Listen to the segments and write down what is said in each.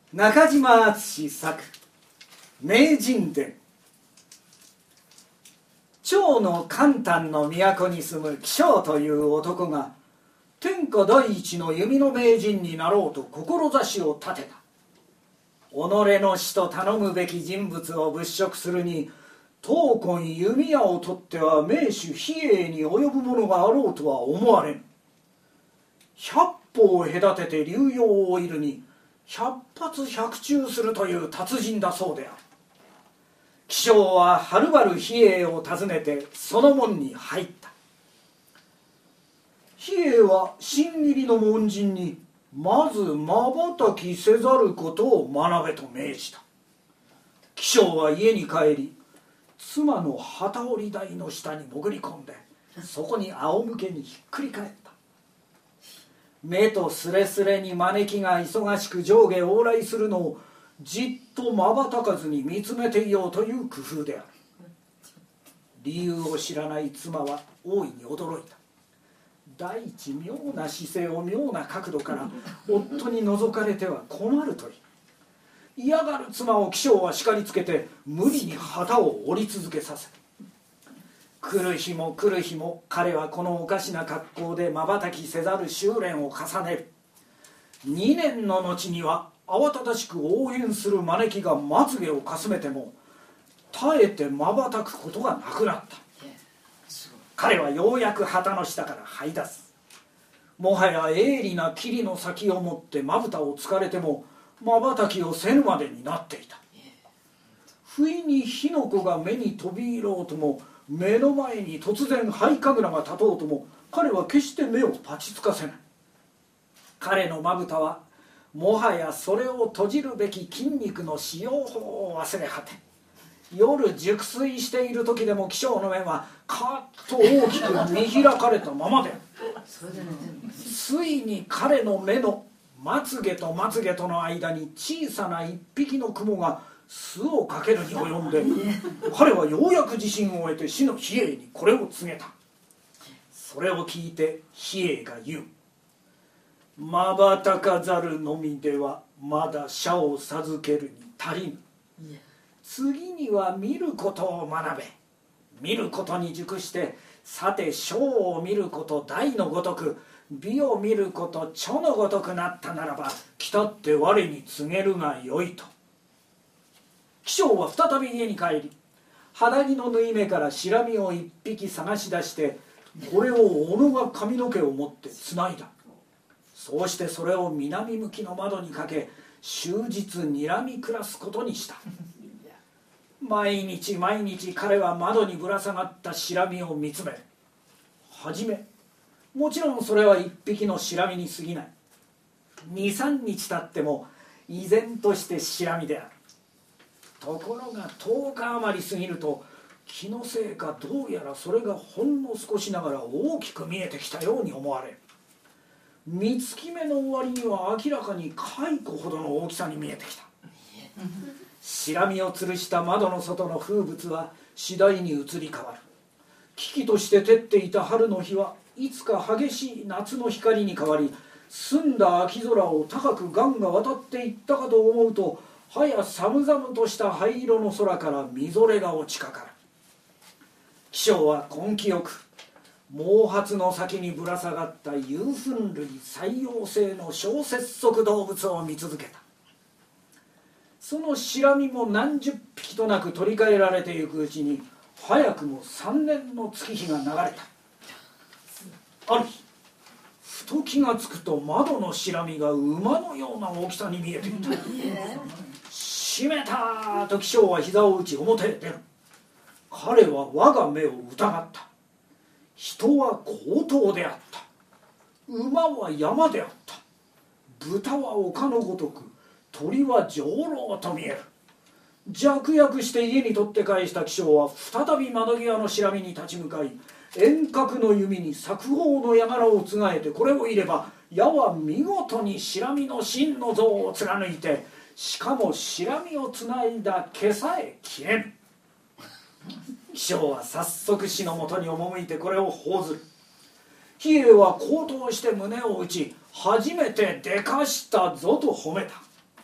中島敦作名人伝。趙の邯鄲の都に住む紀章という男が天下第一の弓の名人になろうと志を立てた。己の師と頼むべき人物を物色するに、当今弓矢をとっては名手比叡に及ぶものがあろうとは思われん。百歩を隔てて竜陽を射るに百発百中するという達人だそうである。紀章ははるばる比叡を訪ねてその門に入った。比叡は新入りの門人にまず瞬きせざることを学べと命じた。紀章は家に帰り、妻の機織り台の下に潜り込んで、そこに仰向けにひっくり返った。目とすれすれに招きが忙しく上下往来するのをじっとまばたかずに見つめていようという工夫である。理由を知らない妻は大いに驚いた。第一妙な姿勢を妙な角度から夫に覗かれては困るという嫌がる妻を紀章は叱りつけて無理に旗を折り続けさせる。来る日も来る日も彼はこのおかしな格好で瞬きせざる修練を重ねる。2年の後には慌ただしく応援する招きがまつげをかすめても耐えて瞬くことがなくなった。彼はようやく旗の下から這い出す。もはや鋭利な霧の先を持ってまぶたをつかれても瞬きをせぬまでになっていた。不意に火の粉が目に飛び入ろうとも、目の前に突然灰神楽が立とうとも、彼は決して目をパチつかせない。彼のまぶたはもはやそれを閉じるべき筋肉の使用法を忘れ果て、夜熟睡している時でも紀章の目はカッと大きく見開かれたままである。ついに彼の目のまつげとまつげとの間に小さな一匹の雲が巣をかけるに及んで、彼はようやく自信を得て師の比叡にこれを告げた。それを聞いて比叡が言う。瞬かざるのみではまだ社を授けるに足りぬ。次には見ることを学べ。見ることに熟して、さて章を見ること大のごとく、美を見ること著のごとくなったならば、来たって我に告げるがよいと。紀章は再び家に帰り、肌着の縫い目からシラミを一匹探し出して、これを小野が髪の毛を持ってつないだ。そうしてそれを南向きの窓にかけ、終日睨み暮らすことにした。毎日毎日彼は窓にぶら下がったシラミを見つめる。はじめもちろんそれは一匹のシラミに過ぎない。23日経っても依然としてシラミである。ところが10日余り過ぎると、気のせいかどうやらそれがほんの少しながら大きく見えてきたように思われる。三月目の終わりには明らかに蚕ほどの大きさに見えてきた。シラミを吊るした窓の外の風物は次第に移り変わる。危機として照っていた春の日はいつか激しい夏の光に変わり、澄んだ秋空を高く雁が渡っていったかと思うと、はや寒々とした灰色の空からみぞれが落ちかかる。紀章は根気よく毛髪の先にぶら下がった有粉類最陽性の小節足動物を見続けた。そのシラミも何十匹となく取り替えられていくうちに、早くも3年の月日が流れた。ある日ふと気がつくと、窓のシラミが馬のような大きさに見えていた。閉めたと紀章は膝を打ち表へ出る。彼は我が目を疑った。人は高頭であった。馬は山であった。豚は丘のごとく、鳥は上楼と見える。弱々して家に取って返した紀章は再び窓際のシラミに立ち向かい、遠隔の弓に作法の矢柄をつがえてこれを射れば、矢は見事にシラミの真の像を貫いて、しかもシラミをつないだ毛さえ切れぬ。紀章は早速師のもとに赴いてこれを報ずる。比叡は高騰して胸を打ち、初めてでかしたぞと褒めた。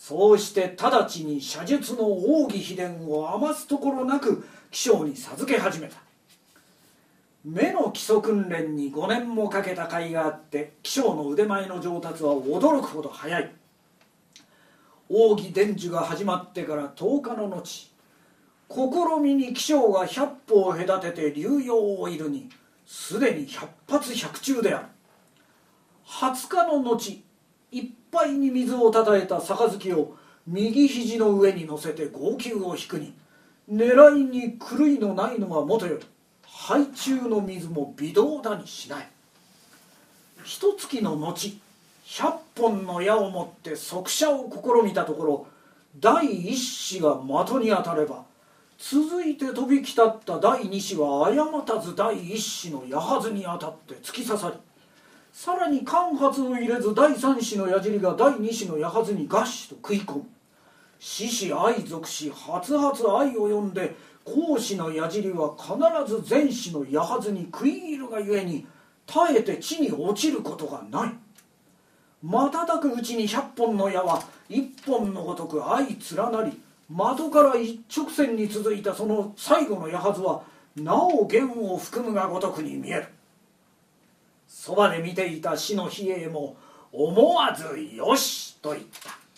そうして直ちに射術の奥義秘伝を余すところなく騎将に授け始めた。目の基礎訓練に5年もかけた甲斐があって、騎将の腕前の上達は驚くほど早い。奥義伝授が始まってから10日の後、試みに騎将が100歩を隔てて竜陽を射るにすでに100発100中である。20日の後、いっぱいに水をたたえた杯を右肘の上に乗せて号泣を引くに、狙いに狂いのないのがもとより、杯中の水も微動だにしない。一月の後、100本の矢を持って速射を試みたところ、第一子が的に当たれば、続いて飛び来たった第二子は誤たず第一子の矢はずに当たって突き刺さり、さらに間髪を入れず第三子の矢尻が第二子の矢はずにガッシュと食い込む。子子相属し、初々愛を呼んで、後子の矢尻は必ず前子の矢はずに食い入るがゆえに、絶えて地に落ちることがない。瞬くうちに100本の矢は1本のごとく相連なり、的から一直線に続いたその最後の矢はずはなお弦を含むがごとくに見える。そばで見ていた死の比叡も思わずよしと言った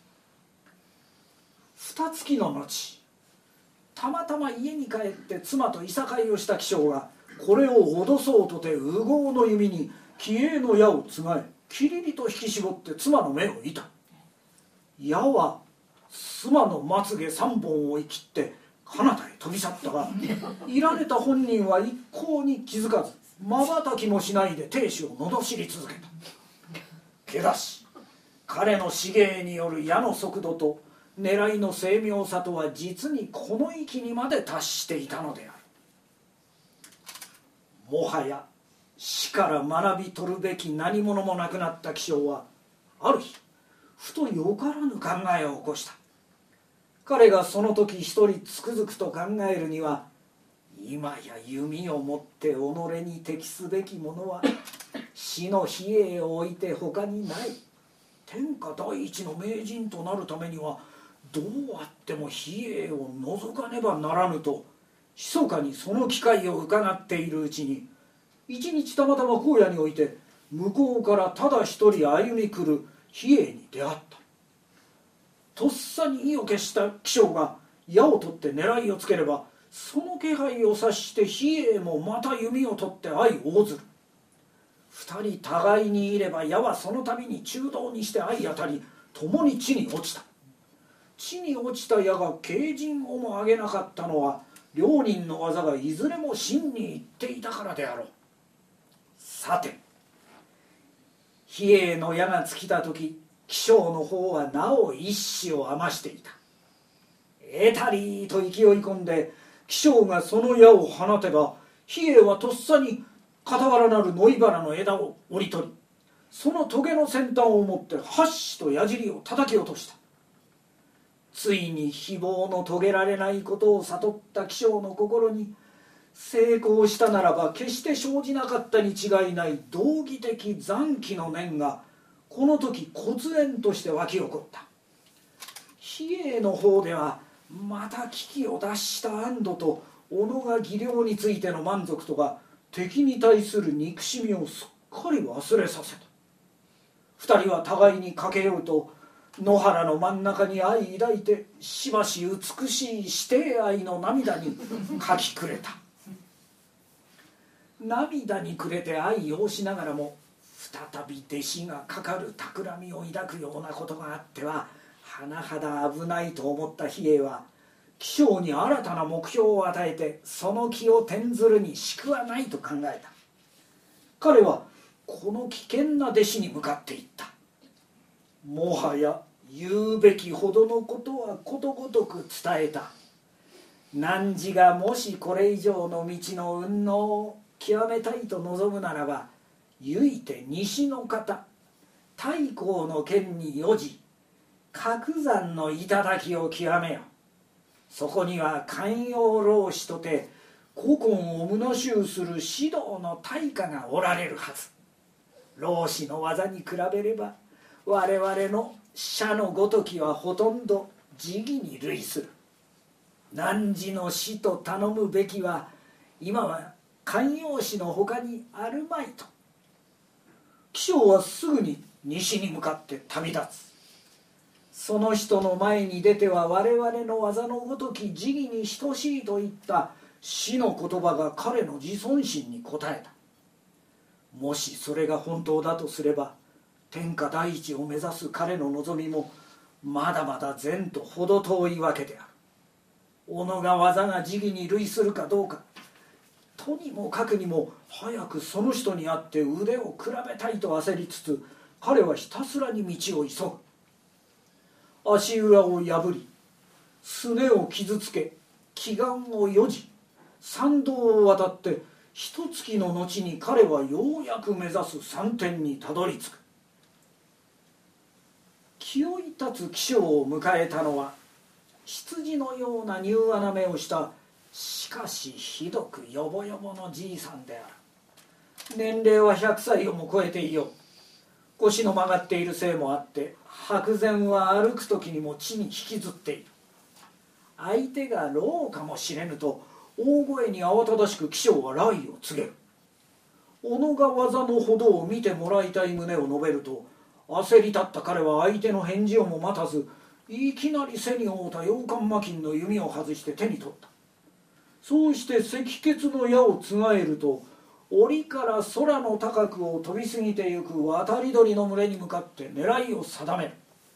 。2月の後、たまたま家に帰って妻といさかいをした騎将が、これを脅そうとて烏合の弓に気鋭の矢をつがえ、きりりと引き絞って妻の目を射た。矢は妻のまつげ3本を生きって彼方へ飛び去ったが、射られた本人は一向に気づかず、まばたきもしないで亭主を罵り続けた。けだし彼の至芸による矢の速度と狙いの精妙さとは実にこの域にまで達していたのである。もはや死から学び取るべき何者もなくなった騎将は、ある日ふとよからぬ考えを起こした。彼がその時一人つくづくと考えるには、今や弓をもって己に適すべきものは死の比叡を置いて他にない。天下第一の名人となるためにはどうあっても比叡を除かねばならぬと、密かにその機会を伺っているうちに、一日たまたま荒野において向こうからただ一人歩み来る比叡に出会った。とっさに意を決した騎将が矢を取って狙いをつければ、その気配を察して比叡もまた弓を取って相応ずる。二人互いにいれば矢はその度に中道にして相当たり、共に地に落ちた。地に落ちた矢が軽陣をも上げなかったのは、両人の技がいずれも真にいっていたからであろう。さて、比叡の矢が尽きた時、騎将の方はなお一矢を余していた。得たりと勢い込んで騎将がその矢を放てば、比叡はとっさに傍らなる野いばらの枝を折り取り、その棘の先端を持ってはっしと矢尻を叩き落とした。ついに非謀の遂げられないことを悟った騎将の心に、成功したならば決して生じなかったに違いない道義的残機の念がこの時忽然として湧き起こった。比叡の方ではまた危機を脱した安堵と己が技量についての満足とが敵に対する憎しみをすっかり忘れさせた。二人は互いに駆け寄ると、野原の真ん中に相抱いてしばし美しい師弟愛の涙にかきくれた。涙に暮れて愛をしながらも、再び弟子がかかる企みを抱くようなことがあっては甚だ危ないと思った比叡は、騎将に新たな目標を与えてその気を転ずるにしくはないと考えた。彼はこの危険な弟子に向かっていった。もはや言うべきほどのことはことごとく伝えた。汝がもしこれ以上の道の運能を極めたいと望むならば、ゆいて西の方太閤の県に4時角山の頂を極めよ。そこには寛容老子とて古今を虚集する指導の大家がおられるはず。老子の技に比べれば我々の社のごときはほとんど時義に類する。汝の死と頼むべきは今は観葉師のほかにあるまいと。起請はすぐに西に向かって旅立つ。その人の前に出ては我々の技のごとき時義に等しいといった死の言葉が彼の自尊心に応えた。もしそれが本当だとすれば、天下第一を目指す彼の望みもまだまだ善と程遠いわけである。己が技が時義に類するかどうか、とにもかくにも早くその人に会って腕を比べたいと焦りつつ、彼はひたすらに道を急ぐ。足裏を破り、すねを傷つけ、祈願をよじ、山道を渡って一月の後に彼はようやく目指す山天にたどり着く。気負い立つ起請を迎えたのは、羊のような柔和な目をしたしかしひどくよぼよぼのじいさんである。年齢は100歳をも超えていよう。腰の曲がっているせいもあって白然は歩く時にも地に引きずっている。相手が老かもしれぬと大声に慌ただしく起請は来を告げる。己が技のほどを見てもらいたい旨を述べると、焦り立った彼は相手の返事をも待たず、いきなり背に負うた洋館魔金の弓を外して手に取った。そうして赤血の矢をつがえると、檻から空の高くを飛び過ぎてゆく渡り鳥の群れに向かって狙いを定める。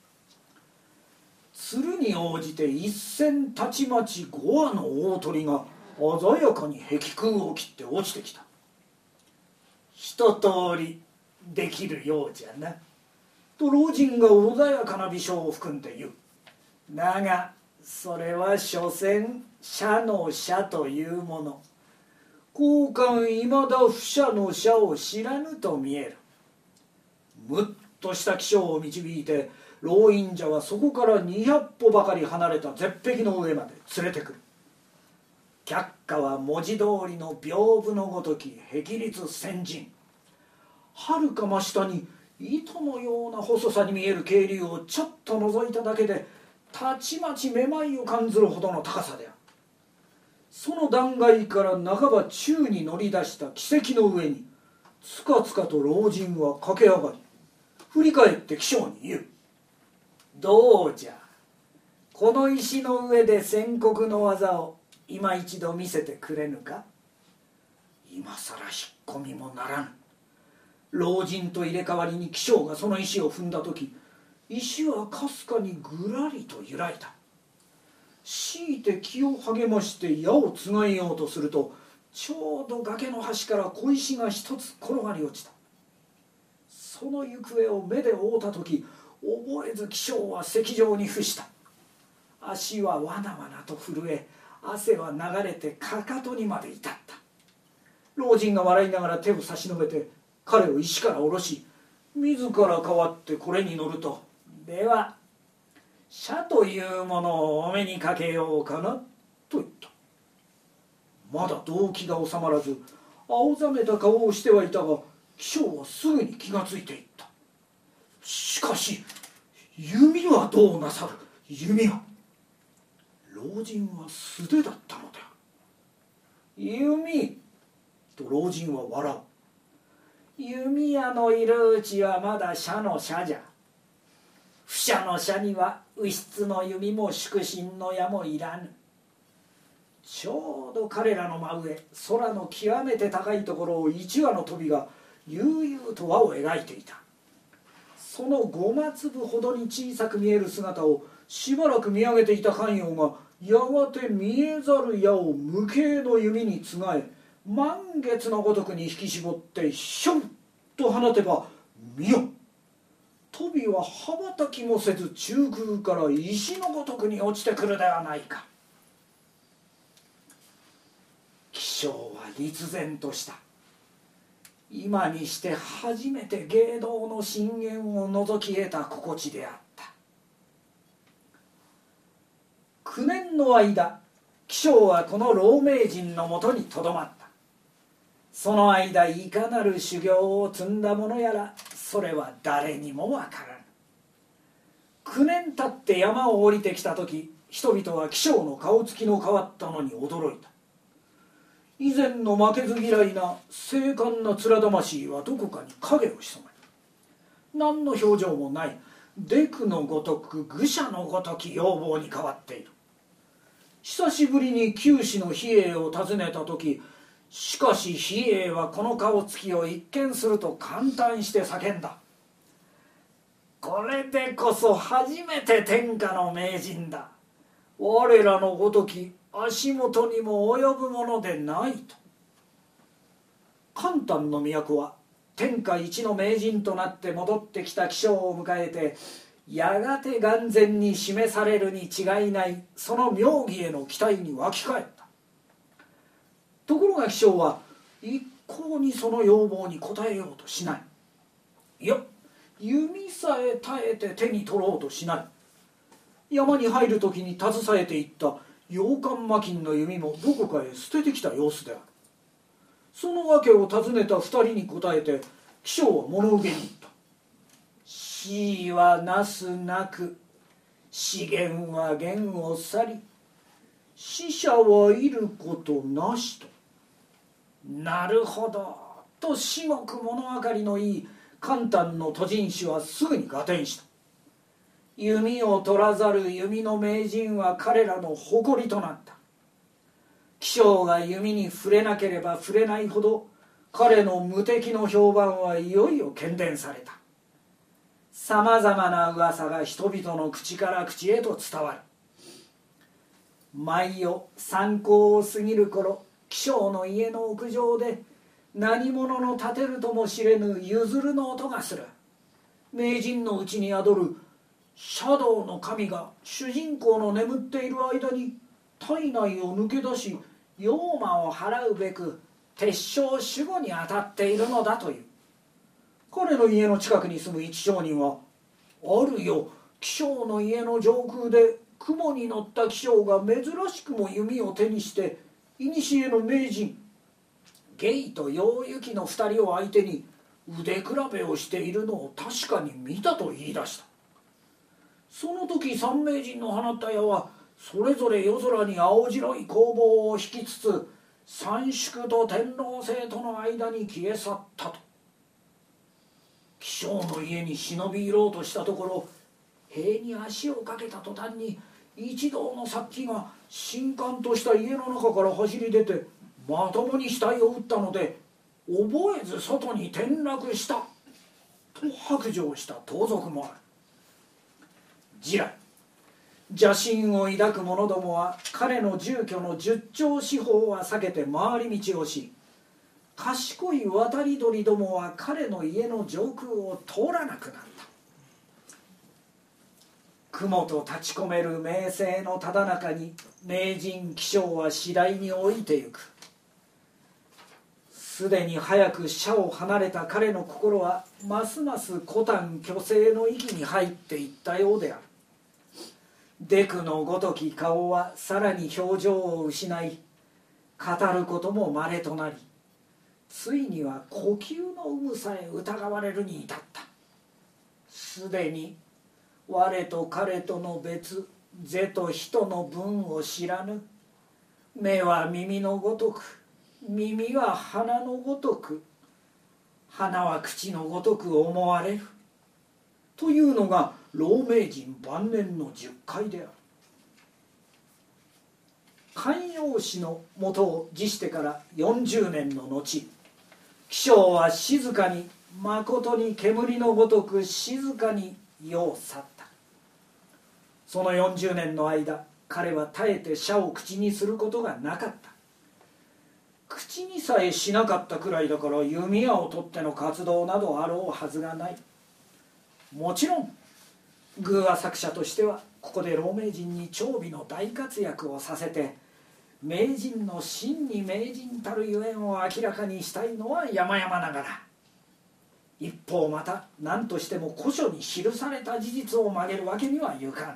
鶴に応じて一戦たちまち5羽の大鳥が鮮やかに壁空を切って落ちてきた。一通りできるようじゃなと老人が穏やかな微笑を含んで言う。だがそれは所詮社の社というもの。交換いまだ不社の社を知らぬと見える。むっとした起請を導いて老忍者はそこから200歩ばかり離れた絶壁の上まで連れてくる。却下は文字通りの屏風のごとき壁立先人。はるか真下に糸のような細さに見える渓流をちょっと覗いただけでたちまちめまいを感ずるほどの高さである。その断崖から半ば宙に乗り出した奇跡の上につかつかと老人は駆け上がり、振り返って起請に言う。どうじゃ、この石の上で宣告の技を今一度見せてくれぬか。今さら引っ込みもならぬ。老人と入れ替わりに起請がその石を踏んだ時、石はかすかにぐらりと揺らいだ。強いて気を励まして矢をつがえようとすると、ちょうど崖の端から小石が一つ転がり落ちた。その行方を目で追うた時、覚えず起請は石上に伏した。足はわなわなと震え、汗は流れてかかとにまで至った。老人が笑いながら手を差し伸べて彼を石から下ろし、自ら代わってこれに乗ると、では社というものをお目にかけようかなと言った。まだ動機が収まらず青ざめた顔をしてはいたが、起請はすぐに気がついていった。しかし弓はどうなさる。弓は。老人は素手だったのである。弓と老人は笑う。弓矢のいるうちはまだ社の社じゃ。不社の社には右筆の弓も宿心の矢もいらぬ。ちょうど彼らの真上、空の極めて高いところを一羽の飛が悠々と輪を描いていた。その5マ粒ほどに小さく見える姿をしばらく見上げていた観葉が、やがて見えざる矢を無形の弓につがえ、満月のごとくに引き絞ってひょんと放てば、見よ、飛びは羽ばたきもせず中空から石のごとくに落ちてくるではないか。起請は立然とした。今にして初めて芸道の深淵を覗き得た心地であった。9年の間、起請はこの老名人のもとにとどまった。その間いかなる修行を積んだものやら、それは誰にもわからぬ。 9年経って山を降りてきた時、人々は気性の顔つきの変わったのに驚いた。以前の負けず嫌いな精悍な面魂はどこかに影を潜め、何の表情もないデクのごとく愚者のごとき要望に変わっている。久しぶりに九死の比叡を訪ねた時、しかし比叡はこの顔つきを一見すると感嘆して叫んだ。これでこそ初めて天下の名人だ。我らのごとき足元にも及ぶものでないと。邯鄲の都は天下一の名人となって戻ってきた気象を迎えて、やがて眼前に示されるに違いない、その妙義への期待に沸き返った。ところが気象は一向にその要望に応えようとしない。いや、弓さえ耐えて手に取ろうとしない。山に入る時に携えていった洋館魔金の弓もどこかへ捨ててきた様子である。その訳を尋ねた二人に答えて、気象は物憂げに言った。死はなすなく、資源は源を去り、死者はいることなしと。なるほどと至極物分かりのいい邯鄲の都人衆はすぐに合点した。弓を取らざる弓の名人は彼らの誇りとなった。気象が弓に触れなければ触れないほど、彼の無敵の評判はいよいよ喧伝された。さまざまな噂が人々の口から口へと伝わる。毎夜参考を過ぎる頃、気象の家の屋上で何者の立てるとも知れぬゆずるの音がする。名人のうちに宿るシャドウの神が主人公の眠っている間に体内を抜け出し、妖魔を払うべく鉄匠守護に当たっているのだという。彼の家の近くに住む一商人は、あるよ気象の家の上空で雲に乗った気象が珍しくも弓を手にして古の名人ゲイと陽雪の2人を相手に腕比べをしているのを確かに見たと言い出した。その時三名人の放った矢はそれぞれ夜空に青白い光芒を引きつつ、三宿と天狼星との間に消え去ったと。気象の家に忍び入ろうとしたところ、塀に足をかけた途端に一同の殺気が神官とした家の中から走り出て、まともに額を打ったので覚えず外に転落したと白状した盗賊もある。次来邪心を抱く者どもは彼の住居の10丁四方は避けて回り道をし、賢い渡り鳥どもは彼の家の上空を通らなくなった。雲と立ち込める名声のただ中に名人気象は次第に老いてゆく。すでに早く社を離れた彼の心はますます古丹虚勢の域に入っていったようである。デクのごとき顔はさらに表情を失い、語ることもまれとなり、ついには呼吸の有無さえ疑われるに至った。すでに我と彼との別、是と人の分を知らぬ。目は耳のごとく、耳は鼻のごとく、鼻は口のごとく思われるというのが老名人晩年の10回である。寛永氏のもとを辞してから40年の後、気象は静かに、まことに煙のごとく静かに世を去った。その40年の間、彼は絶えて社を口にすることがなかった。口にさえしなかったくらいだから弓矢を取っての活動などあろうはずがない。もちろん寓話作者としてはここで老名人に長美の大活躍をさせて、名人の真に名人たるゆえんを明らかにしたいのは山々ながら、一方また何としても古書に記された事実を曲げるわけにはいかぬ。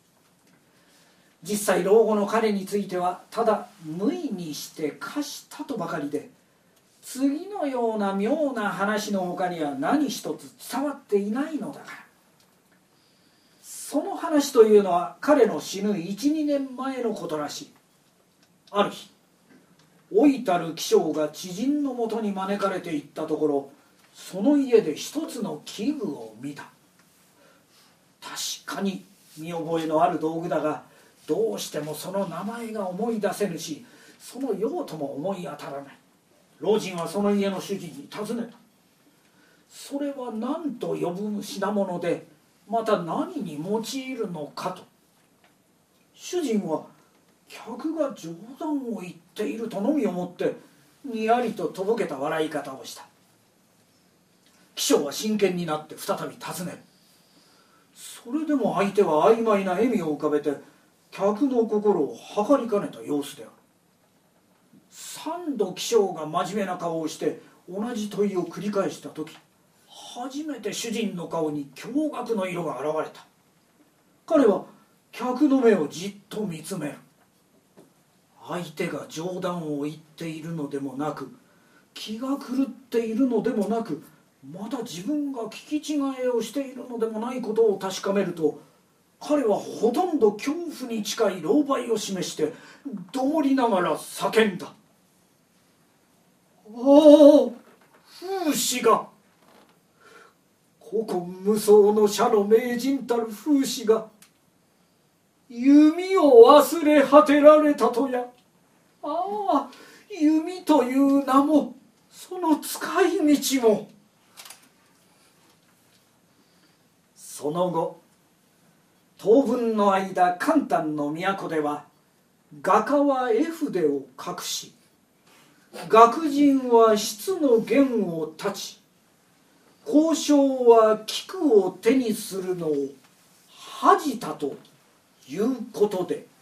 実際老後の彼についてはただ無意にして貸したとばかりで、次のような妙な話の他には何一つ伝わっていないのだから。 その話というのは彼の死ぬ 1,2 年前のことらしい。ある日老いたる気性が知人のもとに招かれていったところ、その家で一つの器具を見た。確かに見覚えのある道具だが、どうしてもその名前が思い出せぬし、その用途も思い当たらない。老人はその家の主人に尋ねた。それは何と呼ぶ品物で、また何に用いるのかと。主人は客が冗談を言っているとのみ思ってにやりととぼけた笑い方をした。記者は真剣になって再び尋ねる。それでも相手は曖昧な笑みを浮かべて客の心を測りかねた様子である。三度記者が真面目な顔をして同じ問いを繰り返した時、初めて主人の顔に驚愕の色が現れた。彼は客の目をじっと見つめる。相手が冗談を言っているのでもなく、気が狂っているのでもなく、また自分が聞き違いをしているのでもないことを確かめると、彼はほとんど恐怖に近い狼狽を示してどもりながら叫んだ。ああ、風刺が、古今無双の社の名人たる風刺が弓を忘れ果てられたとや。ああ、弓という名もその使い道も。その後、当分の間邯鄲の都では画家は絵筆を隠し、学人は質の弦を断ち、交渉は菊を手にするのを恥じたということで